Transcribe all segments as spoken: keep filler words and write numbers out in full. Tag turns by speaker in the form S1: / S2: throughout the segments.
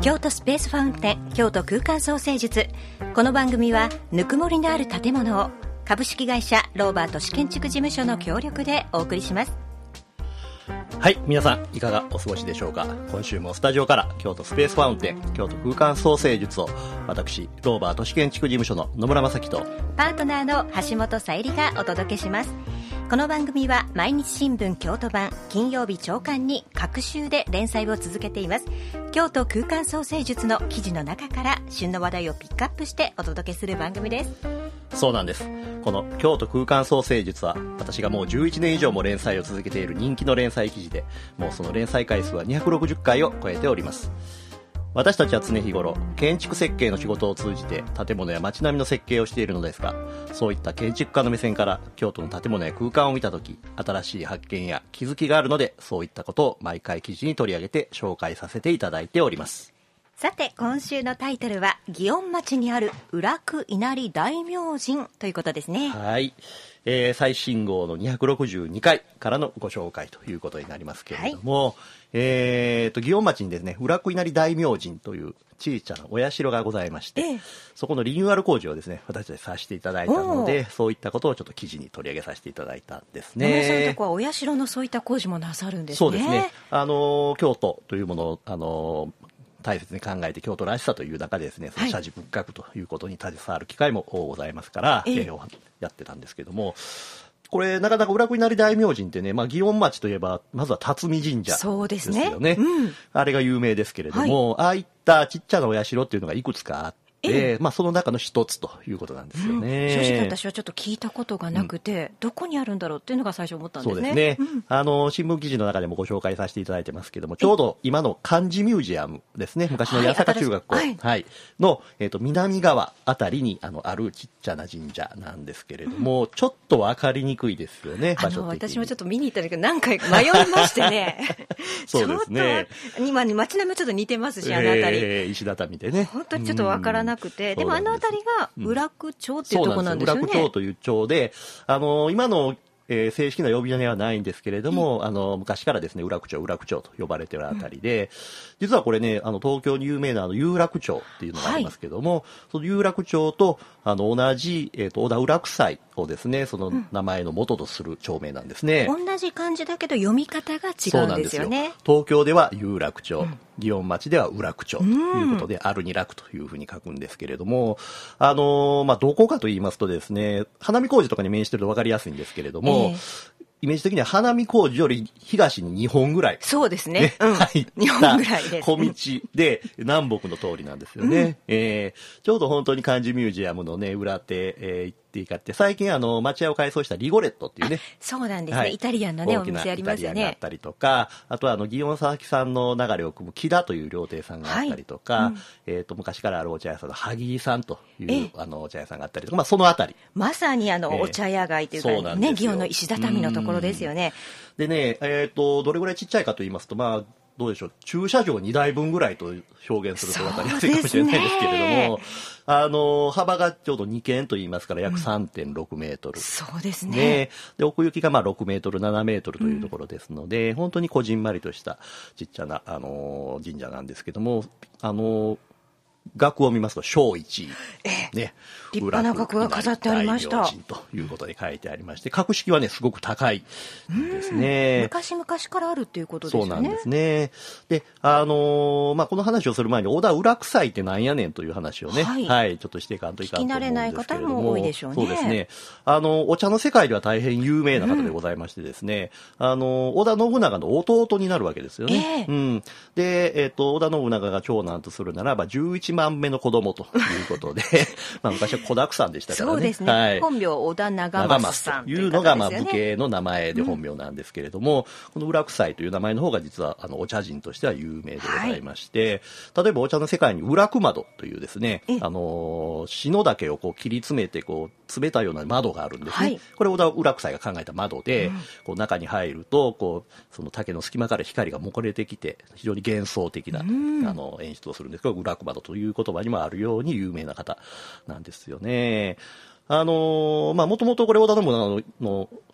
S1: 京都スペースファウンテン、京都空間創生術。この番組はぬくもりのある建物を株式会社ローバー都市建築事務所の協力でお送りします。
S2: はい、皆さんいかがお過ごしでしょうか。今週もスタジオから京都スペースファウンテン、京都空間創生術を私ローバー都市建築事務所の野村正樹と
S1: パートナーの橋本さゆりがお届けします。この番組は毎日新聞京都版、金曜日朝刊に各週で連載を続けています。京都空間創生術の記事の中から旬の話題をピックアップしてお届けする番組です。
S2: そうなんです。この京都空間創生術は私がもうじゅういちねん以上も連載を続けている人気の連載記事で、もうその連載回数はにひゃくろくじゅっかいを超えております。私たちは常日頃建築設計の仕事を通じて建物や街並みの設計をしているのですが、そういった建築家の目線から京都の建物や空間を見たとき、新しい発見や気づきがあるので、そういったことを毎回記事に取り上げて紹介させていただいております。
S1: さて、今週のタイトルは祇園町にある裏久稲荷大明神ということですね。
S2: はい、えー、最新号のにひゃくろくじゅうにかいからのご紹介ということになりますけれども、はい、えーと祇園町にですね、裏久稲荷大明神という小さなお社がございまして、ええ、そこのリニューアル工事をですね、私たちさせていただいたので、そういったことをちょっと記事に取り上げさせていただいたんですね。
S1: そういうとこはお社のそういった工事もなさるんですね。
S2: そうですね、あの京都というものをあの大切に考えて京都らしさという中でですね、その社寺仏閣ということに携わる機会もございますから、ええ、やってたんですけども、これなかなか裏久稲荷大明神ってね、まあ、祇園町といえばまずは辰巳神社ですよね。そうですね、うん、あれが有名ですけれども、はい、ああいったちっちゃなお社っていうのがいくつかあって、えーまあ、その中の一つということなんですよね、
S1: うん、正直私はちょっと聞いたことがなくて、うん、どこにあるんだろうっていうのが最初思ったんですね。
S2: そうですね、うん、あの新聞記事の中でもご紹介させていただいてますけども、ちょうど今の漢字ミュージアムですね、昔の八坂中学校、はいはい、の、えー、と南側あたりに あのあるちっちゃな神社なんですけれども、うん、ちょっと分かりにくいですよね、場所的に。
S1: 私もちょっと見に行ったんだけど何回迷いましてね
S2: そうですね、
S1: 今に街並みもちょっと似てますし、あのあたり、え
S2: ー、石畳でね、
S1: 本当にちょっと分からなくて、うん、でもあのあたりが裏久町っていうところなんですよね。
S2: 裏久町という町で、あの今のえー、正式な呼び名はないんですけれども、うん、あの昔からですね、裏久町裏久町と呼ばれているあたりで、うん、実はこれね、あの東京に有名なあの有楽町っていうのがありますけども、はい、その有楽町とあの同じ、えー、と小田浦久祭をですね、その名前の元とする町名なんですね、
S1: うん、同じ漢字だけど読み方が違うんですよね。そうなんですよ。
S2: 東京では有楽町、うん、祇園町では裏久町ということで、うん、あるに楽というふうに書くんですけれども、あのーまあ、どこかと言いますとですね、花見工事とかに面してると分かりやすいんですけれども、えーイメージ的には花見工事より東ににほんぐらい、
S1: そうですね、うん、入った
S2: 小道で南北の通りなんですよね、うん、えー、ちょうど本当に漢字ミュージアムの、ね、裏手、えー、行っていかって、最近あの町屋を改装したリゴレットっていうね、
S1: そうなんですね、はい、イタリアンの、ね、お店ありますよね。
S2: イタリアンがあったりとか、あとはあの祇園佐々木さんの流れを組む木田という料亭さんがあったりとか、はい、うん、えー、と昔からあるお茶屋さんの萩井さんというあのお茶屋さんがあったりとか、まあ、そのあたり
S1: まさにあの、えー、お茶屋街というか、ね、祇園の石畳のところですよね。
S2: でね、えー、とどれぐらいちっちゃいかと言いますと、まあどうでしょう、駐車場にだいぶんぐらいと表現すると分かりやすいかもしれないですけれども、あの幅がちょうどにけんと言いますから約 さんてんろくメートル、うん、そうですね。で、で奥行きがまあろくメートルななメートルというところですので、うん、本当にこじんまりとしたちっちゃな、あの神社なんですけども、あの額を見ますと正一、
S1: えね、立派な額が飾ってありました。
S2: ということで書いてありまして、格式はねすごく高いですね。
S1: 昔々からあるっていうことですよね。
S2: そうなんですね。で、あのー、まあこの話をする前に小田浦久祭ってなんやねんという話をね、はい、はい、ちょっとしていかんといかんと思うんですけれども、
S1: 聞き慣れない方も多いでしょうね。
S2: そうですね。あのお茶の世界では大変有名な方でございましてですね、うん、あの織田信長の弟になるわけですよね。えー、うん。で、えっ、ー、と織田信長が長男とするならばじゅういちまんめの子供ということでまあ昔は子だくさんでしたからね。
S1: そうですね、はい、本名織田長政さん
S2: というのがまあ武家の名前で本名なんですけれども、うん、この裏久祭という名前の方が実はあのお茶人としては有名でございまして、はい、例えばお茶の世界に裏久窓というですね、あの篠竹をこう切り詰めてこう詰めたような窓があるんですね、はい、これ小田裏久祭が考えた窓で、うん、こう中に入るとこうその竹の隙間から光がもこれてきて非常に幻想的な、うん、あの演出をするんですけど、裏久窓という言葉にもあるように有名な方なんですよね。あのー、まあもともとこれ織田信長の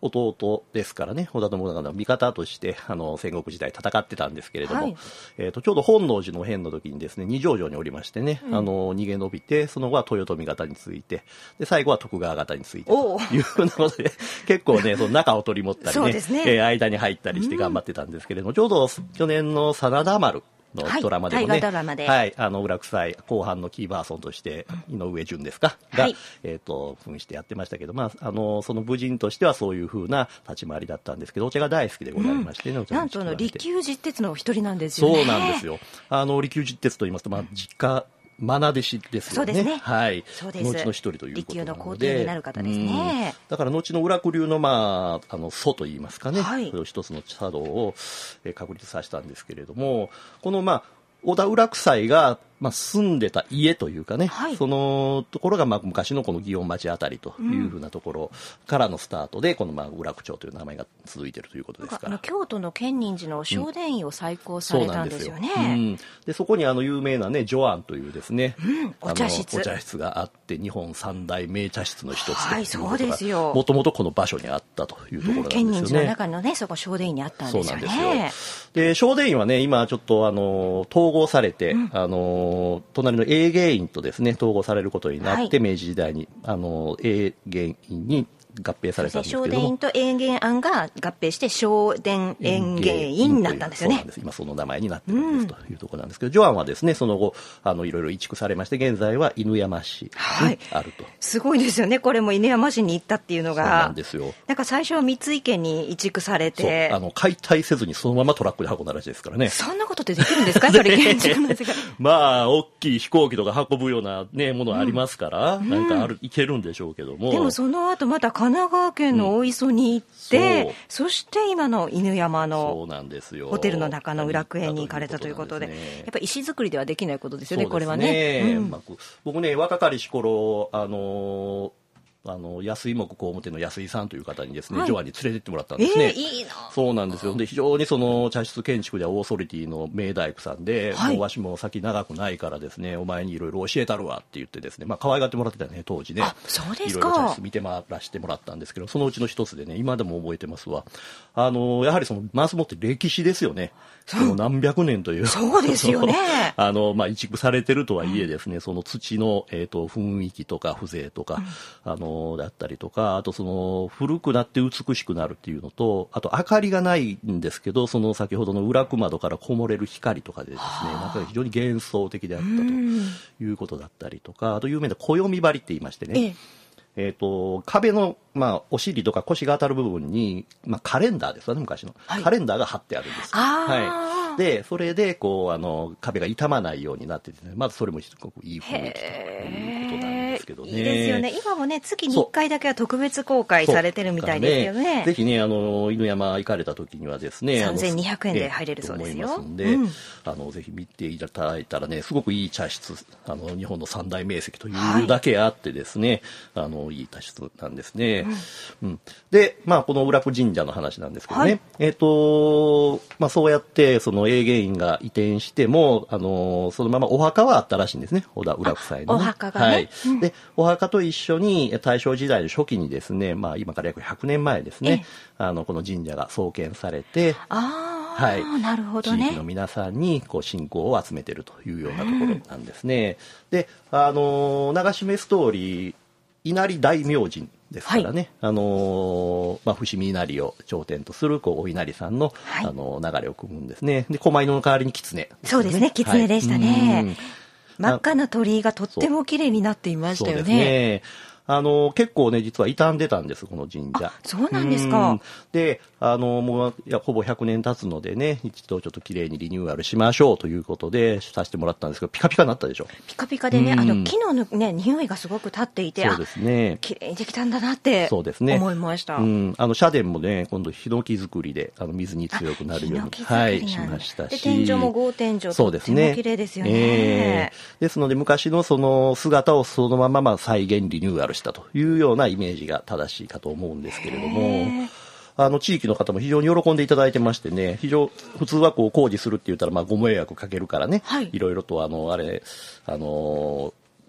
S2: 弟ですからね、織田信長の味方として、あの、戦国時代戦ってたんですけれども、はい、えっと、ちょうど本能寺の変の時にですね、二条城におりましてね、うん、あの、逃げ延びて、その後は豊臣方について、で、最後は徳川方についてというふうなことで、結構ね、その中を取り持ったりね、ねえー、間に入ったりして頑張ってたんですけれども、うん、ちょうど去年の真田丸のドラマでもね、はい、はい、あの、裏臭い後半のキーパーソンとして、井上順ですか、が、はい、えっと、扮してやってましたけど、まあ、あの、その武人としてはそういう風な立ち回りだったんですけど、お茶が大好きでございましてね、うん、
S1: なんとの、利休実鉄のお一人なんですよね。
S2: そうなんですよ。あの、利休実鉄と言いますと、まあ、実家、愛弟子ですよね。そうですね。はい。そうです。後の一人ということなので。利休の皇帝になる方ですね。だから後の裏久流のまああの祖といいますかね。はい、それを一つの茶道を確立させたんですけれども、このまあ織田浦夫がまあ、住んでた家というかね、はい、そのところがまあ昔のこの祇園町あたりというふうなところからのスタートで、うん、このまあ裏久町という名前が続いているということですから。
S1: 京都の建仁寺の正殿院を再興されたんですよね。うん、そうなんですよ。
S2: うん、でそこにあの有名なねジョアンというですね、
S1: うん、お茶室
S2: お茶室があって、日本三大名茶室の一つということが、はい、
S1: そうですよ。
S2: もともとこの場所にあったというところなんですよね。
S1: 建仁寺の中のね、そこ正殿院にあったんですよね。そうなんですよ。
S2: で正殿院はね今ちょっとあの統合されて、うん、あの隣の永芸院とですね統合されることになって、はい、明治時代にあの永芸院に合併されたんですけども、
S1: 正殿院と永芸庵が合併して正殿園芸院になったんですよね。
S2: そうなんです。今その名前になってるんです、というところなんですけど、ジョアンはですねその後あのいろいろ移築されまして、現在は犬山市にあると、はい、
S1: すごいですよね。これも犬山市に行ったっていうのが。
S2: そうなんですよ。
S1: なんか最初は三井家に移築されて、
S2: そうあの解体せずにそのままトラックで運んだらしいですからね。
S1: そんなことってできるんですかやっぱり建築の世界
S2: まあ大きい飛行機とか運ぶような、ね、ものありますから、うん、なんかあるいけるんでしょうけども、
S1: でもその後また神奈川県の大磯に行って、うん、そ, そして今の犬山のホテルの中の裏久園に行かれたということで、やっぱり石造りではできないことですよね、これはね。うん、
S2: まあ、僕ね若かりし頃あのーあの安井木工務店の安井さんという方にですね、はい、ジョアンに連れてってもらったんですね。
S1: えー、いいな。
S2: そうなんですよ。で非常にその茶室建築ではオーソリティの名大工さんで、はい、もうわしも先長くないからですね、お前にいろいろ教えたるわって言ってですね、まあ可愛がってもらってたね当時ね。
S1: あ、そうですか。
S2: いろいろ茶室見て回らせてもらったんですけど、そのうちの一つでね今でも覚えてますわ。あのやはりそのマスモって歴史ですよね。その何百年という
S1: そうですよね。
S2: あのまあ移築されてるとはいえですね、うん、その土のえっ、ー、と雰囲気とか風情とか、うん、あのだったりとか、あとその古くなって美しくなるっていうのと、あと明かりがないんですけど、その先ほどの裏熊窓からこもれる光とかでですね、なんか非常に幻想的であったということだったりとか、あと有名な暦張りって言いましてね、えええー、と壁の、まあ、お尻とか腰が当たる部分に、まあ、カレンダーですよね昔の、はい、カレンダーが貼ってあるんです。はい、でそれでこうあの壁が傷まないようになってて、ね、まずそれもすごくいい雰囲気ということなんですけどね。
S1: いいですよね。今もね月にいっかいだけは特別公開されてるみたいですよね。
S2: ねぜひねあの犬山行かれた時にはですね
S1: さんぜんにひゃくえんで入れるそうですよ。
S2: と思いますんで、うん、あのぜひ見ていただいたらねすごくいい茶室、あの日本の三大名石というだけあってですね、はい、あのいい茶室なんですね。うんうん、で、まあ、この裏久神社の話なんですけどね、はい、えっと、まあ、そうやってその永芸院が移転しても、あのそのままお墓はあったらしいんですね、織田裏夫妻の、ね、
S1: お墓がね、
S2: はいうん、でお墓と一緒に大正時代の初期にですね、まあ、今から約ひゃくねんまえですね、あのこの神社が創建されて、
S1: あ
S2: はい、
S1: なるほどね、
S2: 地域の皆さんにこう信仰を集めているというようなところなんですね。うん、で、あの流し目ストーリー稲荷大明神ですからね、はい、あのまあ、伏見稲荷を頂点とするこうお稲荷さんの、はい、あの流れを組むんですね。で狛犬の代わりに狐、ね、
S1: そうですね、狐でしたね、はい、真っ赤な鳥居がとっても綺麗になっていましたよね。そうですね、
S2: あの結構ね実は傷んでたんですこの神社。
S1: そうなんですか。
S2: であのもういやほぼひゃくねん経つのでね一度ちょっときれいにリニューアルしましょうということでさせてもらったんですけど、ピカピカになったでしょ。
S1: ピカピカでね、あの木の、ね、匂いがすごく立っていて、
S2: そうですね、
S1: きれいにできたんだなって思いました。
S2: うん、あの社殿もね今度ヒノキ作りであの水に強くなるように、はい、しましたし、
S1: で天井も豪天井とっても綺麗ですよね。
S2: えー、ですので昔のその姿をそのまままあ再現リニューアルしたというようなイメージが正しいかと思うんですけれども、あの地域の方も非常に喜んでいただいてましてね、非常普通はこう工事するって言ったらまあご迷惑かけるからね、はい、いろいろとあのあれあの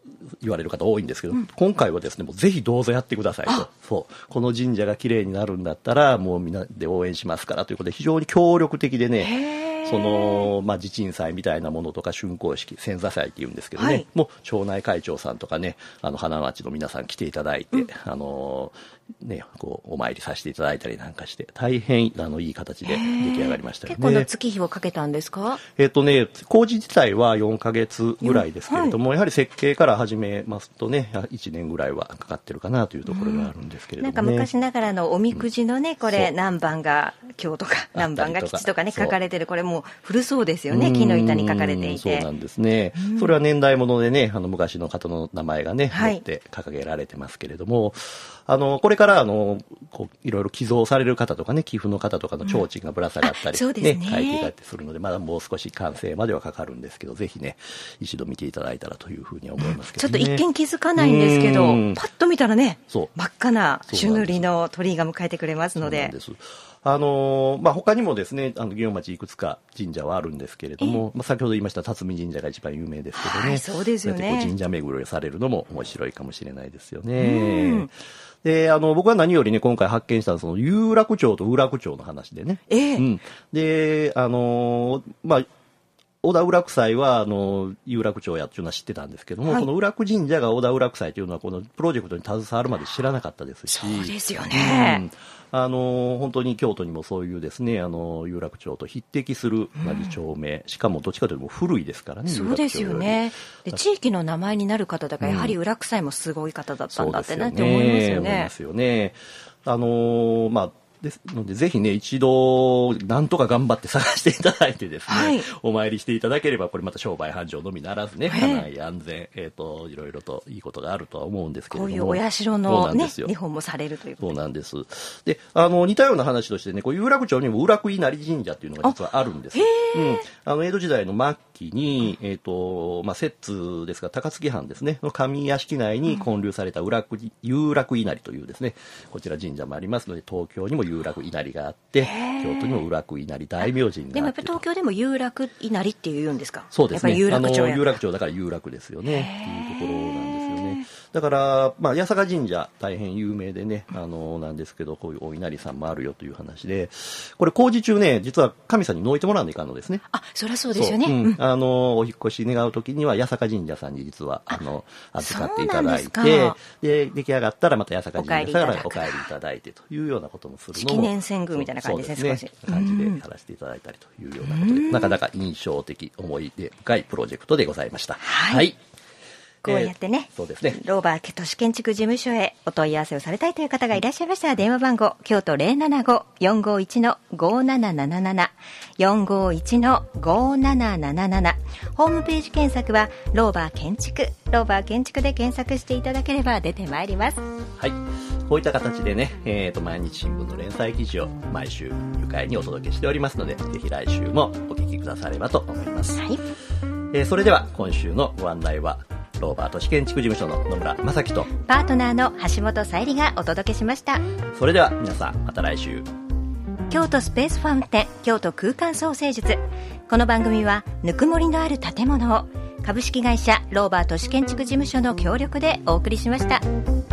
S2: 言われる方多いんですけど、うん、今回はですねもうぜひどうぞやってくださいと、そうこの神社が綺麗になるんだったらもうみんなで応援しますからということで非常に協力的でね、その、まあ、地鎮祭みたいなものとか竣工式遷座祭っていうんですけどね、はい、もう町内会長さんとかねあの花町の皆さん来ていただいて、うん、あのね、こうお参りさせていただいたりなんかして大変あのいい形で出来上がりましたよね。
S1: 結構な月日をかけたんですか？
S2: えっとね工事自体はよんかげつぐらいですけれども、はい、やはり設計から始めますとねいちねんぐらいはかかってるかなというところがあるんですけれども、ね、
S1: なんか昔ながらのおみくじのね、うん、これ何番が今日とか何番が吉とかね書かれてる、これもう古そうですよね。木の板に書かれていて、
S2: そうなんですね。それは年代物でねあの昔の方の名前がね持って掲げられてますけれども、あのこれからあのこういろいろ寄贈される方とかね寄付の方とかの提灯がぶら下がったり、
S1: うんねね、
S2: 書いていたりするのでまだもう少し完成まではかかるんですけど、ぜひね一度見ていただいたらというふうに思いますけどね。
S1: ちょっと一見気づかないんですけどパッと見たらね真っ赤な朱塗りの鳥居が迎えてくれますので。そうなんです。
S2: あのーまあ、他にもですねあの祇園町いくつか神社はあるんですけれども、まあ、先ほど言いました辰巳神社が一番有名ですけどね、
S1: はい、そうですよね。
S2: こう神社巡りをされるのも面白いかもしれないですよね。であの僕は何よりね今回発見したその有楽町と宇楽町の話でね、
S1: えーうん、
S2: であのー、まあ小田浦祭はあの有楽町やっていうのは知ってたんですけども、はい、この浦久神社が小田浦祭というのはこのプロジェクトに携わるまで知らなかったですし、
S1: そうですよね、
S2: うん、あの本当に京都にもそういうですねあの有楽町と匹敵する二丁目、うん、しかもどっちかというと古いですからね。
S1: そうですよね。で地域の名前になる方だからやはり浦久祭もすごい方だったんだってなって思いますよね。
S2: 思いますよね。あのまあですのでぜひね一度なんとか頑張って探していただいてですね、はい、お参りしていただければこれまた商売繁盛のみならずね家内安全、えー、といろいろといいことがあるとは思うんですけれども、
S1: こういうお社のね日本もされるということで。
S2: そうなんです。であの似たような話としてねこう有楽町にも浦久稲荷神社っていうのが実はあるんです。うん、あの江戸時代の末期に、えーとまあ、摂津ですが高槻藩ですねの上屋敷内に建立された浦久有楽稲荷というですねこちら神社もありますので東京にも有楽稲荷があって京都にも浦久稲荷大明神があって。
S1: でもやっぱり東京でも有楽稲荷って言うんですか？
S2: そうですね。
S1: やっぱり有楽町や
S2: あの有楽町だから有楽ですよねっていうところなんですよね。だから、まあ、八坂神社大変有名でねあのなんですけどこういうお稲荷さんもあるよという話で、これ工事中ね実は神さんにのいてもらわないかんのですね。
S1: あ、そりゃそうですよね。
S2: うん、あのお引っ越し願うときには八坂神社さんに実はあの預かっていただいて、で出来上がったらまた八坂神社さんからお帰りいただいてというようなこともするのも
S1: 式年遷宮みたいな感じですね。
S2: 少し感じでやらせていただいたりというようなことで、なかなか印象的思い出深いプロジェクトでございました。
S1: はい、はいこうやってね、
S2: えー、そうですね、
S1: ローバー都市建築事務所へお問い合わせをされたいという方がいらっしゃいましたら電話番号京都 ゼロななご よんごいち ごななななな よんごいち ごななななな、ホームページ検索はローバー建築ローバー建築で検索していただければ出てまいります。
S2: はい、こういった形でね、えー、と毎日新聞の連載記事を毎週愉快にお届けしておりますのでぜひ来週もお聞きくださればと思います。
S1: はい、
S2: えー、それでは今週のご案内はローバー都市建築事務所の野村正樹と
S1: パートナーの橋本さゆりがお届けしました。
S2: それでは皆さんまた来週。
S1: 京都スペースファウンテン京都空間創生術、この番組はぬくもりのある建物を株式会社ローバー都市建築事務所の協力でお送りしました。